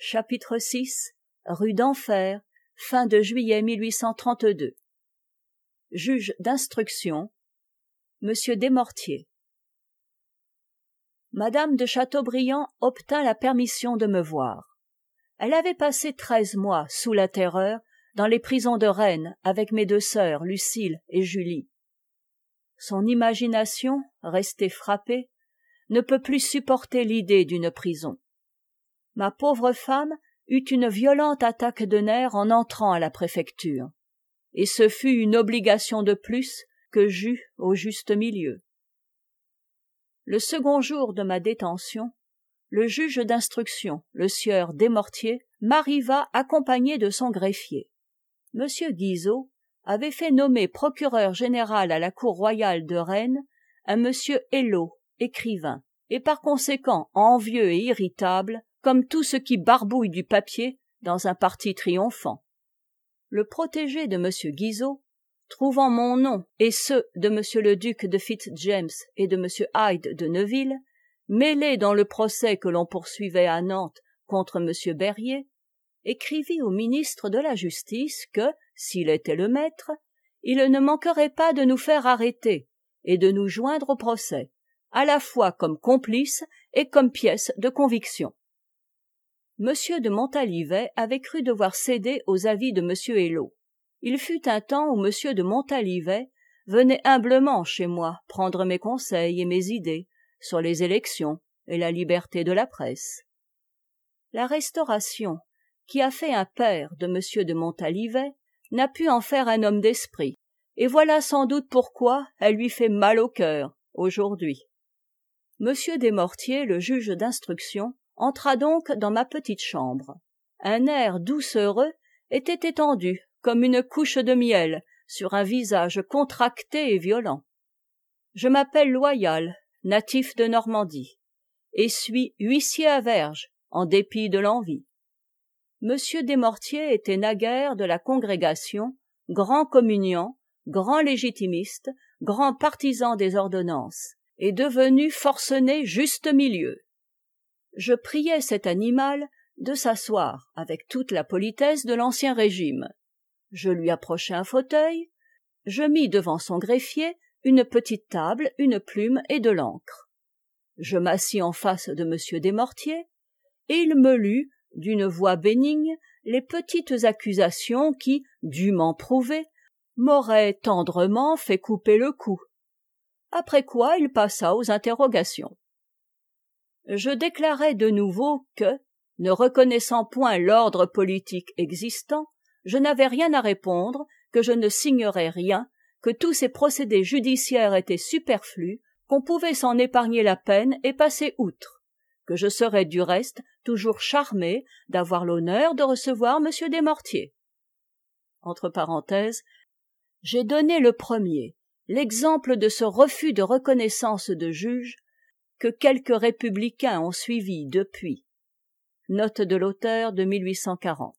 Chapitre VI. Rue d'Enfer, fin de juillet 1832. Juge d'instruction, Monsieur Desmortiers. Madame de Chateaubriand obtint la permission de me voir. Elle avait passé 13 mois sous la Terreur dans les prisons de Rennes avec mes 2 sœurs, Lucile et Julie. Son imagination, restée frappée, ne peut plus supporter l'idée d'une prison. Ma pauvre femme eut une violente attaque de nerfs en entrant à la préfecture, et ce fut une obligation de plus que j'eus au juste milieu. Le second jour de ma détention, le juge d'instruction, le sieur Desmortiers, m'arriva accompagné de son greffier. Monsieur Guizot avait fait nommer procureur général à la cour royale de Rennes un monsieur Hello, écrivain, et par conséquent envieux et irritable, comme tout ce qui barbouille du papier dans un parti triomphant. Le protégé de monsieur Guizot, trouvant mon nom et ceux de monsieur le duc de Fitz-James et de monsieur Hyde de Neuville mêlés dans le procès que l'on poursuivait à Nantes contre monsieur Berryer, écrivit au ministre de la Justice que, s'il était le maître, il ne manquerait pas de nous faire arrêter et de nous joindre au procès, à la fois comme complices et comme pièce de conviction. Monsieur de Montalivet avait cru devoir céder aux avis de monsieur Hello. Il fut un temps où monsieur de Montalivet venait humblement chez moi prendre mes conseils et mes idées sur les élections et la liberté de la presse. La Restauration, qui a fait un père de monsieur de Montalivet, n'a pu en faire un homme d'esprit, et voilà sans doute pourquoi elle lui fait mal au cœur aujourd'hui. Monsieur Desmortiers, le juge d'instruction, entra donc dans ma petite chambre. Un air doucereux était étendu comme une couche de miel sur un visage contracté et violent. Je m'appelle Loyal, natif de Normandie, et suis huissier à Verges, en dépit de l'envie. Monsieur Desmortiers était naguère de la congrégation, grand communiant, grand légitimiste, grand partisan des ordonnances, et devenu forcené juste milieu. Je priai cet animal de s'asseoir avec toute la politesse de l'ancien régime. Je lui approchai un fauteuil, je mis devant son greffier une petite table, une plume et de l'encre. Je m'assis en face de monsieur Desmortiers, et il me lut, d'une voix bénigne, les petites accusations qui, dûment prouvées, m'auraient tendrement fait couper le cou. Après quoi il passa aux interrogations. Je déclarai de nouveau que, ne reconnaissant point l'ordre politique existant, je n'avais rien à répondre, que je ne signerais rien, que tous ces procédés judiciaires étaient superflus, qu'on pouvait s'en épargner la peine et passer outre, que je serais du reste toujours charmé d'avoir l'honneur de recevoir monsieur Desmortiers. Entre parenthèses, j'ai donné le premier, l'exemple de ce refus de reconnaissance de juge que quelques républicains ont suivi depuis. Note de l'auteur de 1840.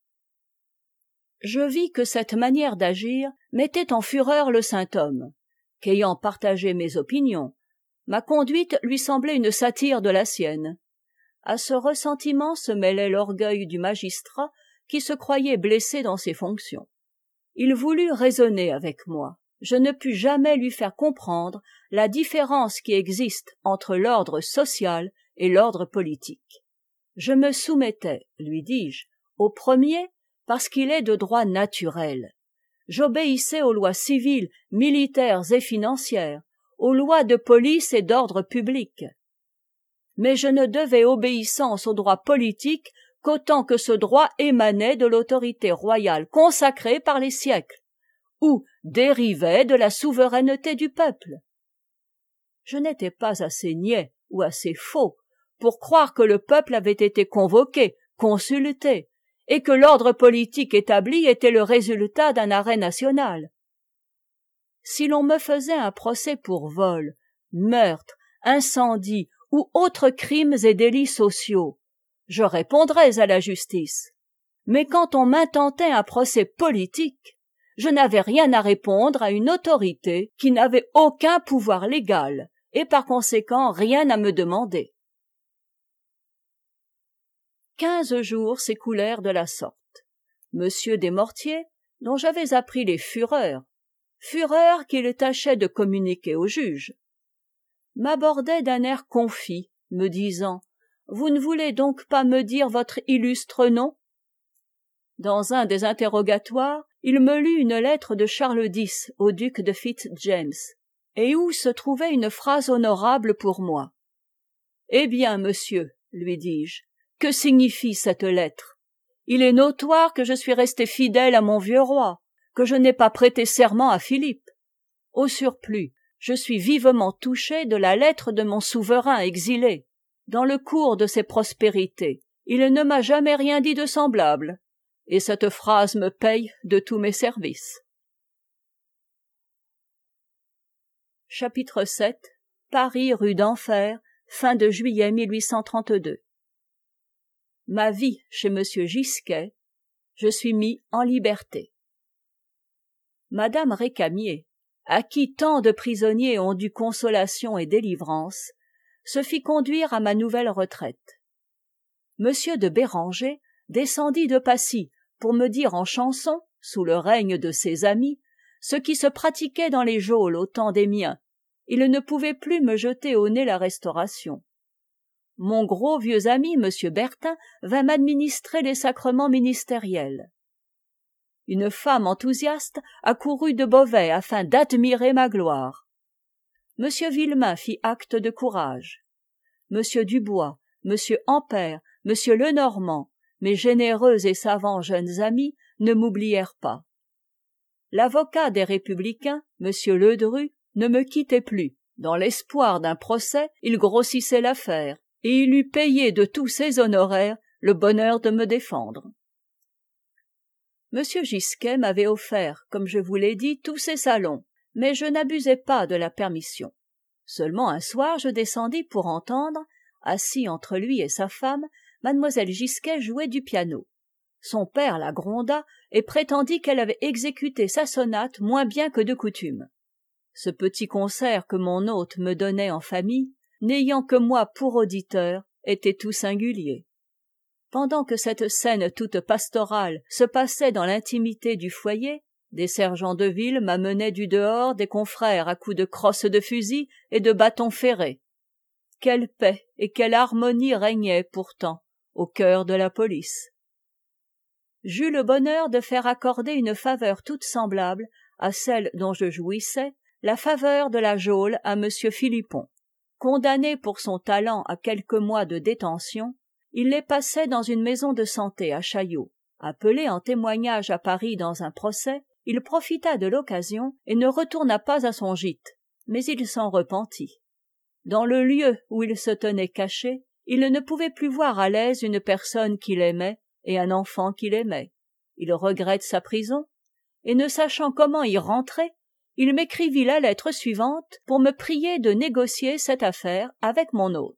Je vis que cette manière d'agir mettait en fureur le saint homme, qu'ayant partagé mes opinions, ma conduite lui semblait une satire de la sienne. À ce ressentiment se mêlait l'orgueil du magistrat qui se croyait blessé dans ses fonctions. Il voulut raisonner avec moi. Je ne pus jamais lui faire comprendre la différence qui existe entre l'ordre social et l'ordre politique. Je me soumettais, lui dis-je, au premier parce qu'il est de droit naturel. J'obéissais aux lois civiles, militaires et financières, aux lois de police et d'ordre public. Mais je ne devais obéissance au droit politique qu'autant que ce droit émanait de l'autorité royale consacrée par les siècles, ou dérivait de la souveraineté du peuple. Je n'étais pas assez niais ou assez faux pour croire que le peuple avait été convoqué, consulté, et que l'ordre politique établi était le résultat d'un arrêt national. Si l'on me faisait un procès pour vol, meurtre, incendie ou autres crimes et délits sociaux, je répondrais à la justice. Mais quand on m'intentait un procès politique, je n'avais rien à répondre à une autorité qui n'avait aucun pouvoir légal et par conséquent rien à me demander. 15 jours s'écoulèrent de la sorte. Monsieur Desmortiers, dont j'avais appris les fureurs qu'il tâchait de communiquer au juge, m'abordait d'un air confit, me disant: vous ne voulez donc pas me dire votre illustre nom? Dans un des interrogatoires, il me lut une lettre de Charles X au duc de Fitz-James, et où se trouvait une phrase honorable pour moi. Eh bien, monsieur, lui dis-je, que signifie cette lettre? Il est notoire que je suis resté fidèle à mon vieux roi, que je n'ai pas prêté serment à Philippe. Au surplus, je suis vivement touché de la lettre de mon souverain exilé. Dans le cours de ses prospérités, il ne m'a jamais rien dit de semblable, et cette phrase me paye de tous mes services. Chapitre 7. Paris, rue d'Enfer, fin de juillet 1832. Ma vie chez M. Gisquet, je suis mis en liberté. Madame Récamier, à qui tant de prisonniers ont dû consolation et délivrance, se fit conduire à ma nouvelle retraite. Monsieur de Béranger descendit de Passy pour me dire en chanson, sous le règne de ses amis, ce qui se pratiquait dans les geôles au temps des miens. Il ne pouvait plus me jeter au nez la Restauration. Mon gros vieux ami, M. Bertin, vint m'administrer les sacrements ministériels. Une femme enthousiaste accourut de Beauvais afin d'admirer ma gloire. M. Villemain fit acte de courage. M. Dubois, M. Ampère, M. Lenormand, mes généreux et savants jeunes amis, ne m'oublièrent pas. L'avocat des Républicains, M. Ledru, ne me quittait plus. Dans l'espoir d'un procès, il grossissait l'affaire, et il eût payé de tous ses honoraires le bonheur de me défendre. M. Gisquet m'avait offert, comme je vous l'ai dit, tous ses salons, mais je n'abusais pas de la permission. Seulement un soir, je descendis pour entendre, assis entre lui et sa femme, mademoiselle Gisquet jouer du piano. Son père la gronda et prétendit qu'elle avait exécuté sa sonate moins bien que de coutume. Ce petit concert que mon hôte me donnait en famille, n'ayant que moi pour auditeur, était tout singulier. Pendant que cette scène toute pastorale se passait dans l'intimité du foyer, des sergents de ville m'amenaient du dehors des confrères à coups de crosses de fusil et de bâtons ferrés. Quelle paix et quelle harmonie régnait pourtant au cœur de la police. J'eus le bonheur de faire accorder une faveur toute semblable à celle dont je jouissais, la faveur de la geôle à M. Philippon. Condamné pour son talent à quelques mois de détention, il les passait dans une maison de santé à Chaillot. Appelé en témoignage à Paris dans un procès, il profita de l'occasion et ne retourna pas à son gîte, mais il s'en repentit. Dans le lieu où il se tenait caché, il ne pouvait plus voir à l'aise une personne qu'il aimait et un enfant qu'il aimait. Il regrette sa prison, et ne sachant comment y rentrer, il m'écrivit la lettre suivante pour me prier de négocier cette affaire avec mon hôte.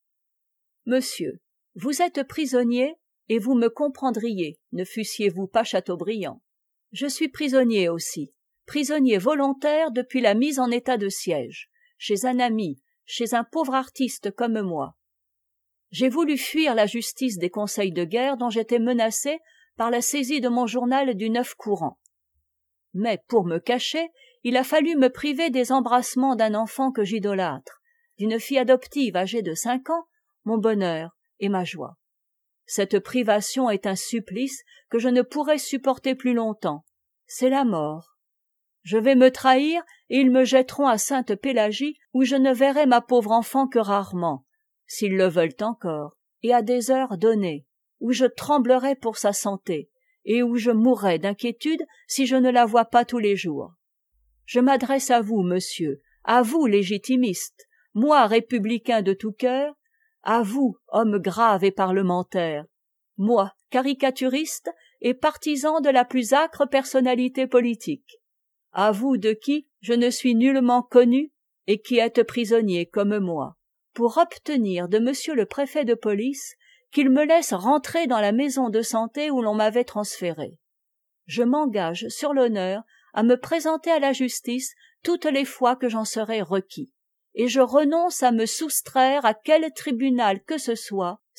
Monsieur, vous êtes prisonnier et vous me comprendriez, ne fussiez-vous pas Chateaubriand. Je suis prisonnier aussi, prisonnier volontaire depuis la mise en état de siège, chez un ami, chez un pauvre artiste comme moi. J'ai voulu fuir la justice des conseils de guerre dont j'étais menacé par la saisie de mon journal du 9 courant. Mais pour me cacher, il a fallu me priver des embrassements d'un enfant que j'idolâtre, d'une fille adoptive âgée de 5 ans, mon bonheur et ma joie. Cette privation est un supplice que je ne pourrai supporter plus longtemps. C'est la mort. Je vais me trahir et ils me jetteront à Sainte-Pélagie où je ne verrai ma pauvre enfant que rarement, s'ils le veulent encore, et à des heures données, où je tremblerai pour sa santé et où je mourrai d'inquiétude si je ne la vois pas tous les jours. Je m'adresse à vous, monsieur, à vous, légitimiste, moi, républicain de tout cœur, à vous, homme grave et parlementaire, moi, caricaturiste et partisan de la plus âcre personnalité politique, à vous de qui je ne suis nullement connu et qui êtes prisonnier comme moi, pour obtenir de monsieur le préfet de police qu'il me laisse rentrer dans la maison de santé où l'on m'avait transféré. Je m'engage sur l'honneur à me présenter à la justice toutes les fois que j'en serai requis, et je renonce à me soustraire à quel tribunal que ce soit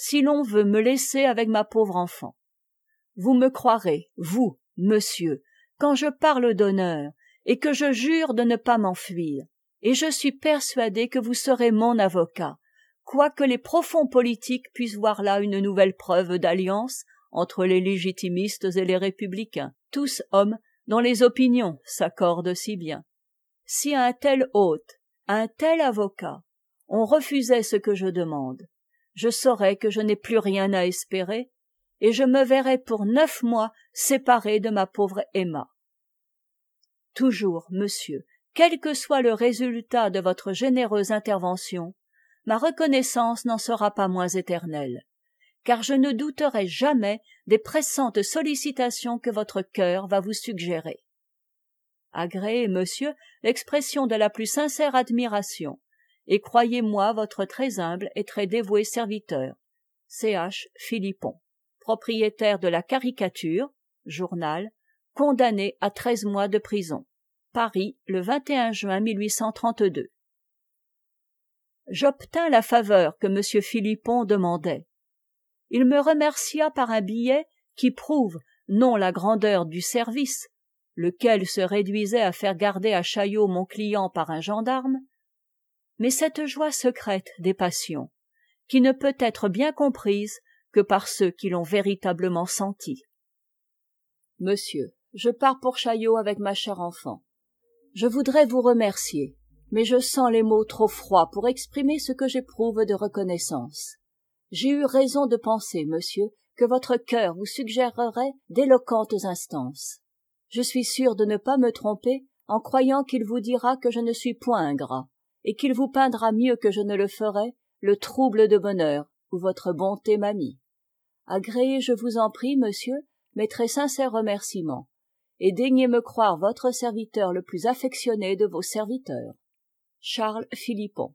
si l'on veut me laisser avec ma pauvre enfant. Vous me croirez, vous, monsieur, quand je parle d'honneur, et que je jure de ne pas m'enfuir, et je suis persuadé que vous serez mon avocat, quoique les profonds politiques puissent voir là une nouvelle preuve d'alliance entre les légitimistes et les républicains, tous hommes dont les opinions s'accordent si bien. Si à un tel hôte, à un tel avocat, on refusait ce que je demande, je saurais que je n'ai plus rien à espérer, et je me verrais pour 9 mois séparé de ma pauvre Emma. Toujours, monsieur, quel que soit le résultat de votre généreuse intervention, ma reconnaissance n'en sera pas moins éternelle, car je ne douterai jamais des pressantes sollicitations que votre cœur va vous suggérer. Agréez, monsieur, l'expression de la plus sincère admiration, et croyez-moi votre très humble et très dévoué serviteur, C.H. Philippon, propriétaire de la Caricature, journal, condamné à 13 mois de prison. Paris, le 21 juin 1832. J'obtins la faveur que M. Philippon demandait. Il me remercia par un billet qui prouve non la grandeur du service, lequel se réduisait à faire garder à Chaillot mon client par un gendarme, mais cette joie secrète des passions, qui ne peut être bien comprise que par ceux qui l'ont véritablement sentie. Monsieur, je pars pour Chaillot avec ma chère enfant. Je voudrais vous remercier, mais je sens les mots trop froids pour exprimer ce que j'éprouve de reconnaissance. J'ai eu raison de penser, monsieur, que votre cœur vous suggérerait d'éloquentes instances. Je suis sûr de ne pas me tromper en croyant qu'il vous dira que je ne suis point ingrat, et qu'il vous peindra mieux que je ne le ferai le trouble de bonheur où votre bonté m'a mis. Agréez, je vous en prie, monsieur, mes très sincères remerciements, et daignez me croire votre serviteur le plus affectionné de vos serviteurs. Charles Philippon.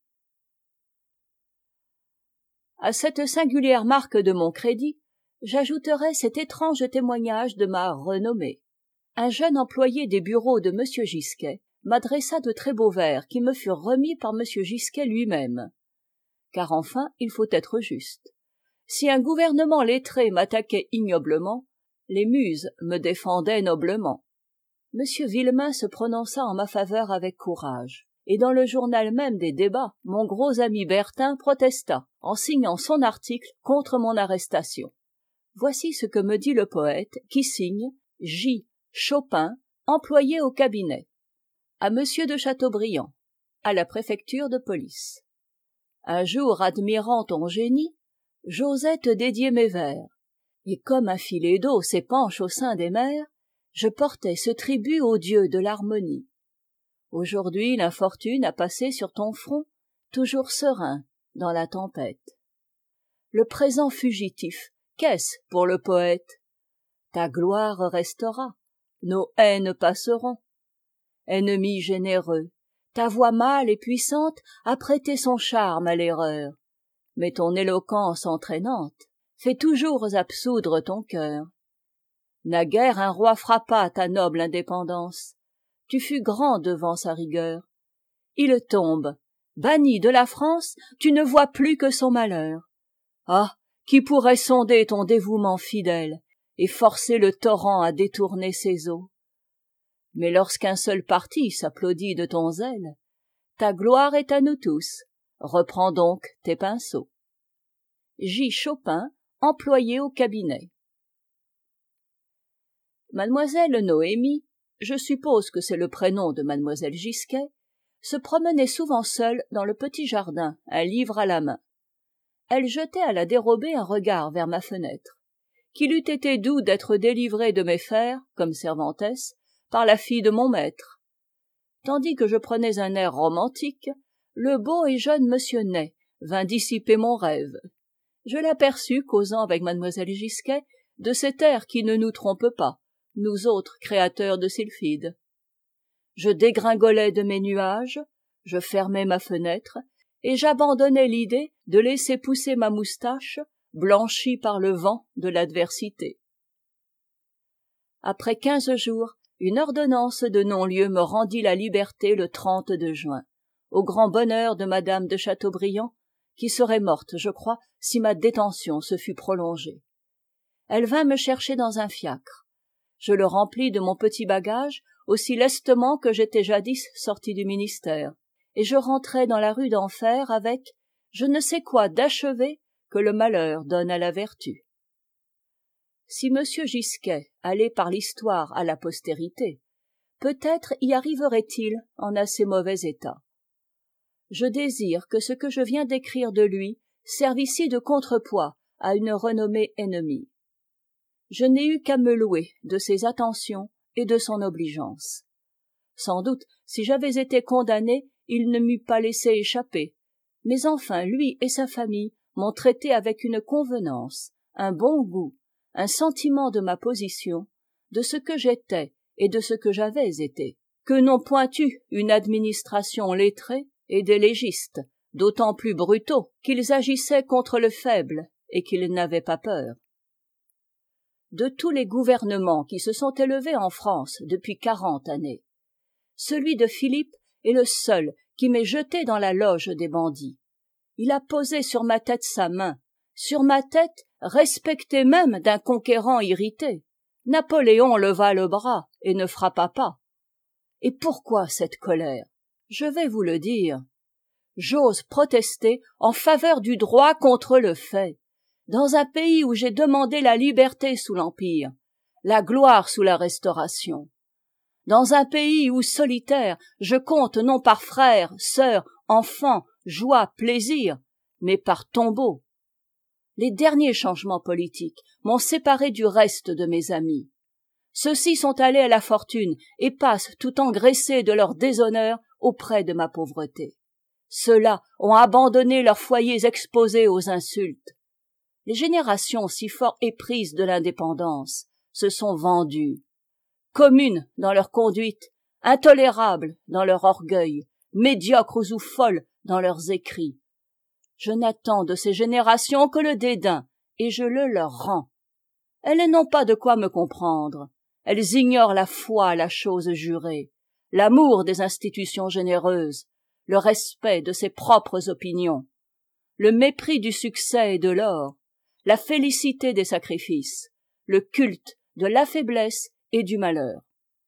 À cette singulière marque de mon crédit, j'ajouterai cet étrange témoignage de ma renommée. Un jeune employé des bureaux de M. Gisquet m'adressa de très beaux vers qui me furent remis par M. Gisquet lui-même. Car enfin, il faut être juste. Si un gouvernement lettré m'attaquait ignoblement, les muses me défendaient noblement. M. Villemain se prononça en ma faveur avec courage, et dans le journal même des débats, mon gros ami Bertin protesta, en signant son article contre mon arrestation. Voici ce que me dit le poète, qui signe J. Chopin, employé au cabinet. À M. de Chateaubriand, à la préfecture de police. Un jour, admirant ton génie, j'osais te dédier mes vers, et comme un filet d'eau s'épanche au sein des mers, je portais ce tribut au dieu de l'harmonie. Aujourd'hui, l'infortune a passé sur ton front, toujours serein dans la tempête. Le présent fugitif, qu'est-ce pour le poète? Ta gloire restera, nos haines passeront. Ennemi généreux, ta voix mâle et puissante a prêté son charme à l'erreur, mais ton éloquence entraînante fait toujours absoudre ton cœur. Naguère un roi frappa ta noble indépendance, tu fus grand devant sa rigueur. Il tombe, banni de la France, tu ne vois plus que son malheur. Ah, qui pourrait sonder ton dévouement fidèle et forcer le torrent à détourner ses eaux? Mais lorsqu'un seul parti s'applaudit de ton zèle, ta gloire est à nous tous, reprends donc tes pinceaux. J. Chopin, employé au cabinet. Mademoiselle Noémie, je suppose que c'est le prénom de mademoiselle Gisquet, se promenait souvent seule dans le petit jardin, un livre à la main. Elle jetait à la dérobée un regard vers ma fenêtre, qu'il eût été doux d'être délivré de mes fers, comme servantesse, par la fille de mon maître. Tandis que je prenais un air romantique, le beau et jeune monsieur Ney vint dissiper mon rêve. Je l'aperçus causant avec mademoiselle Gisquet de cet air qui ne nous trompe pas, nous autres créateurs de sylphides. Je dégringolais de mes nuages, je fermais ma fenêtre, et j'abandonnais l'idée de laisser pousser ma moustache, blanchie par le vent de l'adversité. Après 15 jours, une ordonnance de non-lieu me rendit la liberté le 30 de juin, au grand bonheur de madame de Chateaubriand, qui serait morte, je crois, si ma détention se fût prolongée. Elle vint me chercher dans un fiacre. Je le remplis de mon petit bagage, aussi lestement que j'étais jadis sorti du ministère, et je rentrai dans la rue d'Enfer avec je ne sais quoi d'achevé que le malheur donne à la vertu. Si M. Gisquet allait par l'histoire à la postérité, peut-être y arriverait-il en assez mauvais état. Je désire que ce que je viens d'écrire de lui serve ici de contrepoids à une renommée ennemie. Je n'ai eu qu'à me louer de ses attentions et de son obligeance. Sans doute, si j'avais été condamné, il ne m'eût pas laissé échapper. Mais enfin, lui et sa famille m'ont traité avec une convenance, un bon goût, un sentiment de ma position, de ce que j'étais et de ce que j'avais été, que n'ont point eu une administration lettrée et des légistes, d'autant plus brutaux qu'ils agissaient contre le faible et qu'ils n'avaient pas peur. De tous les gouvernements qui se sont élevés en France depuis 40 années, celui de Philippe est le seul qui m'ait jeté dans la loge des bandits. Il a posé sur ma tête sa main, sur ma tête respectée même d'un conquérant irrité. Napoléon leva le bras et ne frappa pas. Et pourquoi cette colère? Je vais vous le dire. J'ose protester en faveur du droit contre le fait. Dans un pays où j'ai demandé la liberté sous l'Empire, la gloire sous la Restauration, dans un pays où solitaire je compte non par frères, sœurs, enfants, joie, plaisir, mais par tombeau. Les derniers changements politiques m'ont séparé du reste de mes amis. Ceux-ci sont allés à la fortune et passent tout engraissés de leur déshonneur auprès de ma pauvreté. Ceux-là ont abandonné leurs foyers exposés aux insultes. Les générations si fort éprises de l'indépendance se sont vendues, communes dans leur conduite, intolérables dans leur orgueil, médiocres ou folles dans leurs écrits. Je n'attends de ces générations que le dédain, et je le leur rends. Elles n'ont pas de quoi me comprendre. Elles ignorent la foi à la chose jurée, l'amour des institutions généreuses, le respect de ses propres opinions, le mépris du succès et de l'or, la félicité des sacrifices, le culte de la faiblesse et du malheur.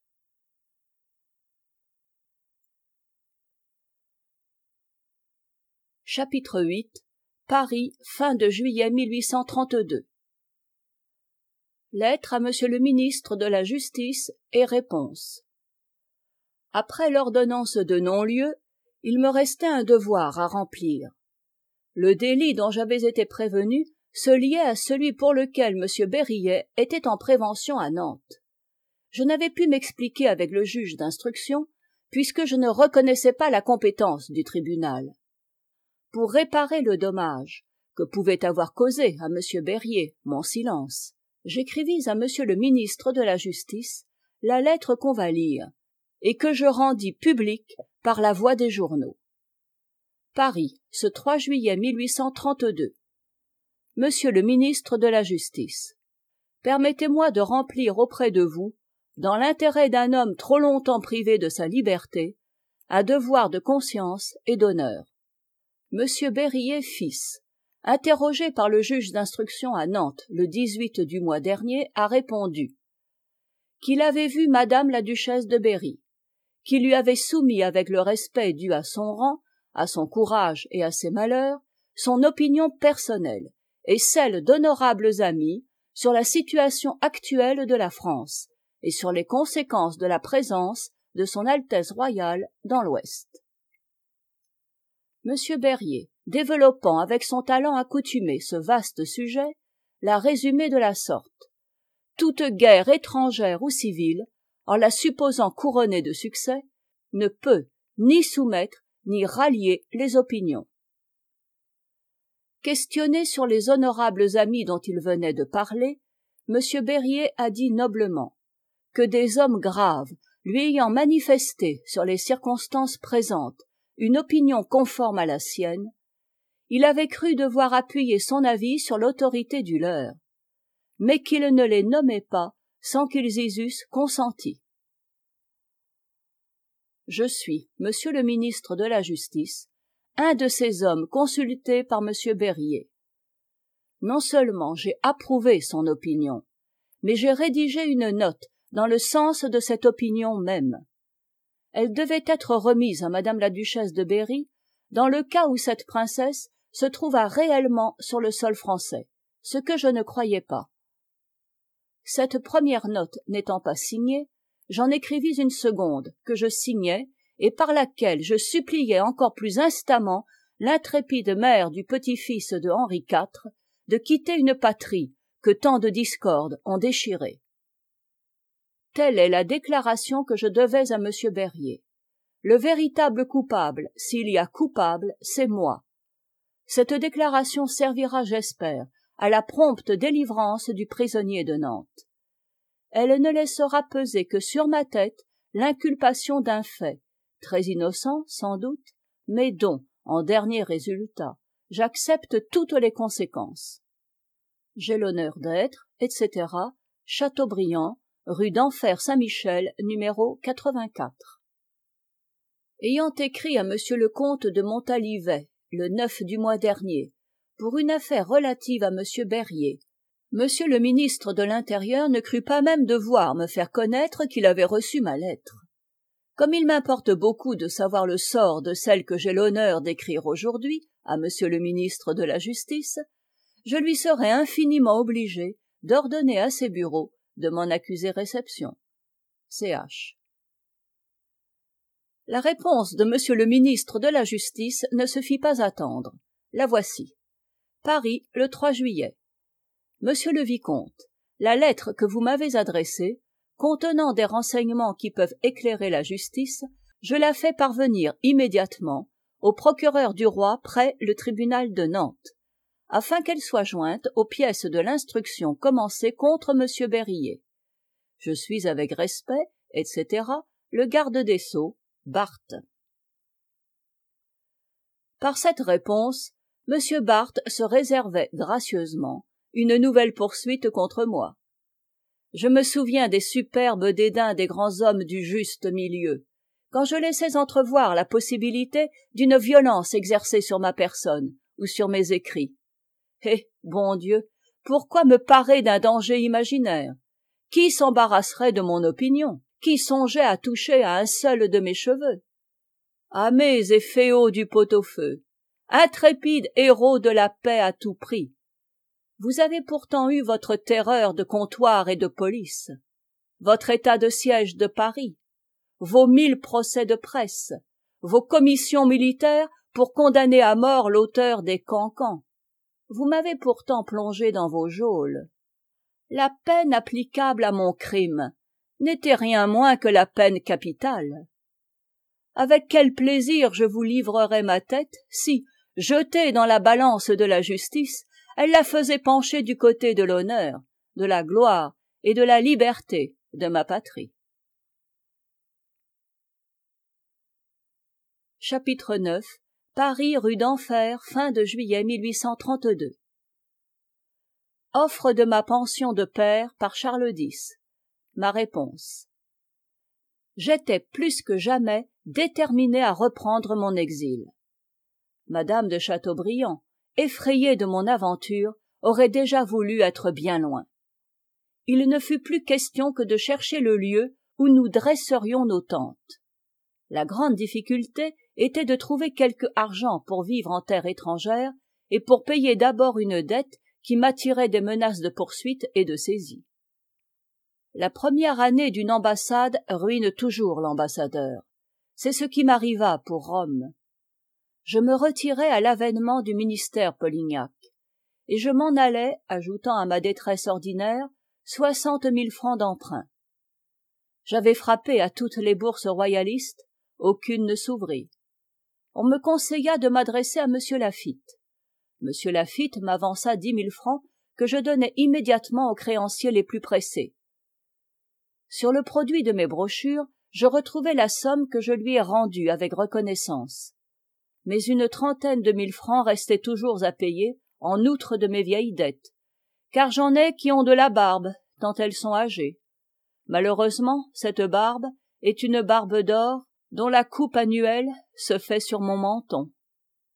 Chapitre 8. Paris, fin de juillet 1832. Lettre à Monsieur le ministre de la Justice et réponse. Après l'ordonnance de non-lieu, il me restait un devoir à remplir. Le délit dont j'avais été prévenu se liait à celui pour lequel M. Berryer était en prévention à Nantes. Je n'avais pu m'expliquer avec le juge d'instruction, puisque je ne reconnaissais pas la compétence du tribunal. Pour réparer le dommage que pouvait avoir causé à M. Berryer mon silence, j'écrivis à M. le ministre de la Justice la lettre qu'on va lire, et que je rendis publique par la voie des journaux. Paris, ce 3 juillet 1832. Monsieur le ministre de la Justice, permettez-moi de remplir auprès de vous, dans l'intérêt d'un homme trop longtemps privé de sa liberté, un devoir de conscience et d'honneur. Monsieur Berryer fils, interrogé par le juge d'instruction à Nantes le 18 du mois dernier, a répondu qu'il avait vu madame la duchesse de Berry, qui lui avait soumis avec le respect dû à son rang, à son courage et à ses malheurs, son opinion personnelle et celle d'honorables amis sur la situation actuelle de la France et sur les conséquences de la présence de son Altesse royale dans l'Ouest. M. Berryer, développant avec son talent accoutumé ce vaste sujet, l'a résumé de la sorte. Toute guerre étrangère ou civile, en la supposant couronnée de succès, ne peut ni soumettre ni rallier les opinions. Questionné sur les honorables amis dont il venait de parler, M. Berryer a dit noblement que des hommes graves lui ayant manifesté sur les circonstances présentes une opinion conforme à la sienne, il avait cru devoir appuyer son avis sur l'autorité du leur, mais qu'il ne les nommait pas sans qu'ils y eussent consenti. Je suis, Monsieur le ministre de la Justice, un de ces hommes consultés par M. Berryer. Non seulement j'ai approuvé son opinion, mais j'ai rédigé une note dans le sens de cette opinion même. Elle devait être remise à madame la duchesse de Berry dans le cas où cette princesse se trouvât réellement sur le sol français, ce que je ne croyais pas. Cette première note n'étant pas signée, j'en écrivis une seconde que je signai et par laquelle je suppliais encore plus instamment l'intrépide mère du petit-fils de Henri IV de quitter une patrie que tant de discordes ont déchirée. Telle est la déclaration que je devais à M. Berryer. Le véritable coupable, s'il y a coupable, c'est moi. Cette déclaration servira, j'espère, à la prompte délivrance du prisonnier de Nantes. Elle ne laissera peser que sur ma tête l'inculpation d'un fait, très innocent sans doute, mais dont, en dernier résultat, j'accepte toutes les conséquences. J'ai l'honneur d'être, etc., Chateaubriand, rue d'Enfer Saint-Michel, numéro 84. Ayant écrit à monsieur le comte de Montalivet, le 9 du mois dernier, pour une affaire relative à monsieur Berryer, monsieur le ministre de l'Intérieur ne crut pas même devoir me faire connaître qu'il avait reçu ma lettre. Comme il m'importe beaucoup de savoir le sort de celle que j'ai l'honneur d'écrire aujourd'hui à monsieur le ministre de la Justice, je lui serai infiniment obligé d'ordonner à ses bureaux de m'en accuser réception. Ch. La réponse de monsieur le ministre de la Justice ne se fit pas attendre. La voici. Paris, le 3 juillet. Monsieur le vicomte, la lettre que vous m'avez adressée, contenant des renseignements qui peuvent éclairer la justice, je la fais parvenir immédiatement au procureur du roi près le tribunal de Nantes, afin qu'elle soit jointe aux pièces de l'instruction commencée contre monsieur Berryer. Je suis avec respect, etc., le garde des Sceaux, Barthes. Par cette réponse, M. Barthes se réservait gracieusement une nouvelle poursuite contre moi. Je me souviens des superbes dédains des grands hommes du juste milieu, quand je laissais entrevoir la possibilité d'une violence exercée sur ma personne ou sur mes écrits. Eh, bon Dieu, pourquoi me parer d'un danger imaginaire? Qui s'embarrasserait de mon opinion? Qui songeait à toucher à un seul de mes cheveux? Amés et féaux du pot-au-feu, intrépides héros de la paix à tout prix, vous avez pourtant eu votre terreur de comptoir et de police, votre état de siège de Paris, vos 1000 procès de presse, vos commissions militaires pour condamner à mort l'auteur des cancans. Vous m'avez pourtant plongé dans vos geôles. La peine applicable à mon crime n'était rien moins que la peine capitale. Avec quel plaisir je vous livrerais ma tête si, jetée dans la balance de la justice, elle la faisait pencher du côté de l'honneur, de la gloire et de la liberté de ma patrie. Chapitre 9. Paris, rue d'Enfer, fin de juillet 1832. Offre de ma pension de père par Charles X. Ma réponse. J'étais plus que jamais déterminé à reprendre mon exil. Madame de Chateaubriand, effrayée de mon aventure, aurait déjà voulu être bien loin. Il ne fut plus question que de chercher le lieu où nous dresserions nos tentes. La grande difficulté était de trouver quelque argent pour vivre en terre étrangère et pour payer d'abord une dette qui m'attirait des menaces de poursuite et de saisie. La première année d'une ambassade ruine toujours l'ambassadeur. C'est ce qui m'arriva pour Rome. Je me retirai à l'avènement du ministère Polignac, et je m'en allai, ajoutant à ma détresse ordinaire 60 000 francs d'emprunt. J'avais frappé à toutes les bourses royalistes, aucune ne s'ouvrit. On me conseilla de m'adresser à M. Laffitte. M. Laffitte m'avança 10 000 francs que je donnai immédiatement aux créanciers les plus pressés. Sur le produit de mes brochures, je retrouvai la somme que je lui ai rendue avec reconnaissance. Mais une 30 000 francs restaient toujours à payer, en outre de mes vieilles dettes, car j'en ai qui ont de la barbe, tant elles sont âgées. Malheureusement, cette barbe est une barbe d'or dont la coupe annuelle se fait sur mon menton.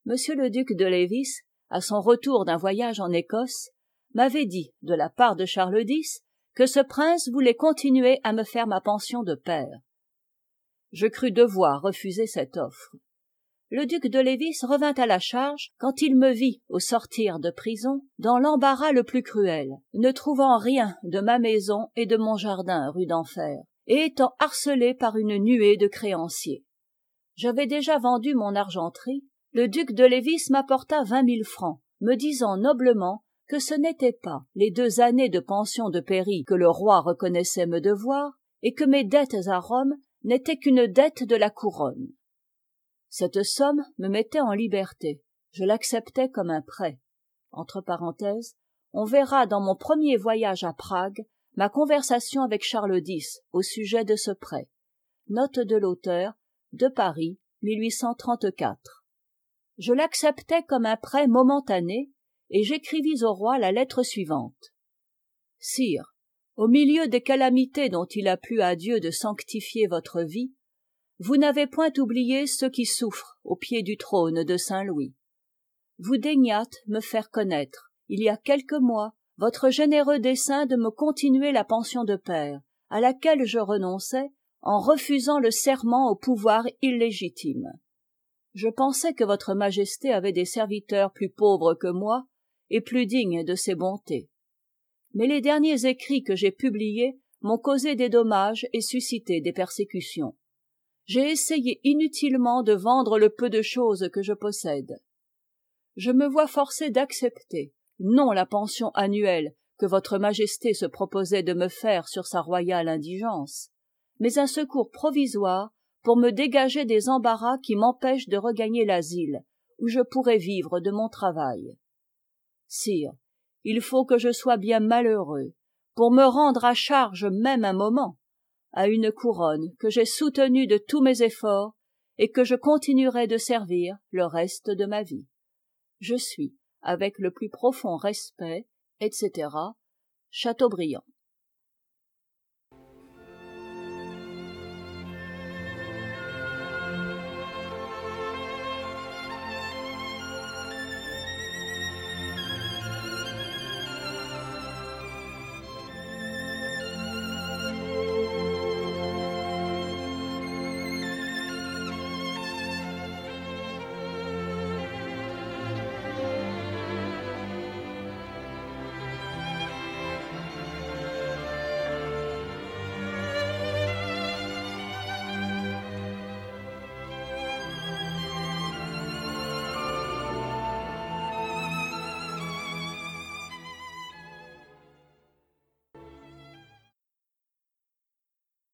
Monsieur le duc de Lévis, à son retour d'un voyage en Écosse, m'avait dit, de la part de Charles X, que ce prince voulait continuer à me faire ma pension de père. Je crus devoir refuser cette offre. Le duc de Lévis revint à la charge quand il me vit, au sortir de prison, dans l'embarras le plus cruel, ne trouvant rien de ma maison et de mon jardin rue d'Enfer, et étant harcelé par une nuée de créanciers. J'avais déjà vendu mon argenterie. Le duc de Lévis m'apporta 20 000 francs, me disant noblement que ce n'étaient pas les 2 années de pension de pairie que le roi reconnaissait me devoir, et que mes dettes à Rome n'étaient qu'une dette de la couronne. Cette somme me mettait en liberté. Je l'acceptais comme un prêt. Entre parenthèses, on verra dans mon premier voyage à Prague ma conversation avec Charles X au sujet de ce prêt. Note de l'auteur, de Paris, 1834. Je l'acceptais comme un prêt momentané, et j'écrivis au roi la lettre suivante. Sire, au milieu des calamités dont il a plu à Dieu de sanctifier votre vie, vous n'avez point oublié ceux qui souffrent au pied du trône de Saint-Louis. Vous daignâtes me faire connaître, il y a quelques mois, votre généreux dessein de me continuer la pension de père, à laquelle je renonçais, en refusant le serment au pouvoir illégitime. Je pensais que votre majesté avait des serviteurs plus pauvres que moi et plus dignes de ses bontés. Mais les derniers écrits que j'ai publiés m'ont causé des dommages et suscité des persécutions. J'ai essayé inutilement de vendre le peu de choses que je possède. Je me vois forcé d'accepter, non la pension annuelle que votre majesté se proposait de me faire sur sa royale indigence, mais un secours provisoire pour me dégager des embarras qui m'empêchent de regagner l'asile, où je pourrais vivre de mon travail. Sire, il faut que je sois bien malheureux pour me rendre à charge même un moment à une couronne que j'ai soutenue de tous mes efforts et que je continuerai de servir le reste de ma vie. Je suis, avec le plus profond respect, etc., Chateaubriand.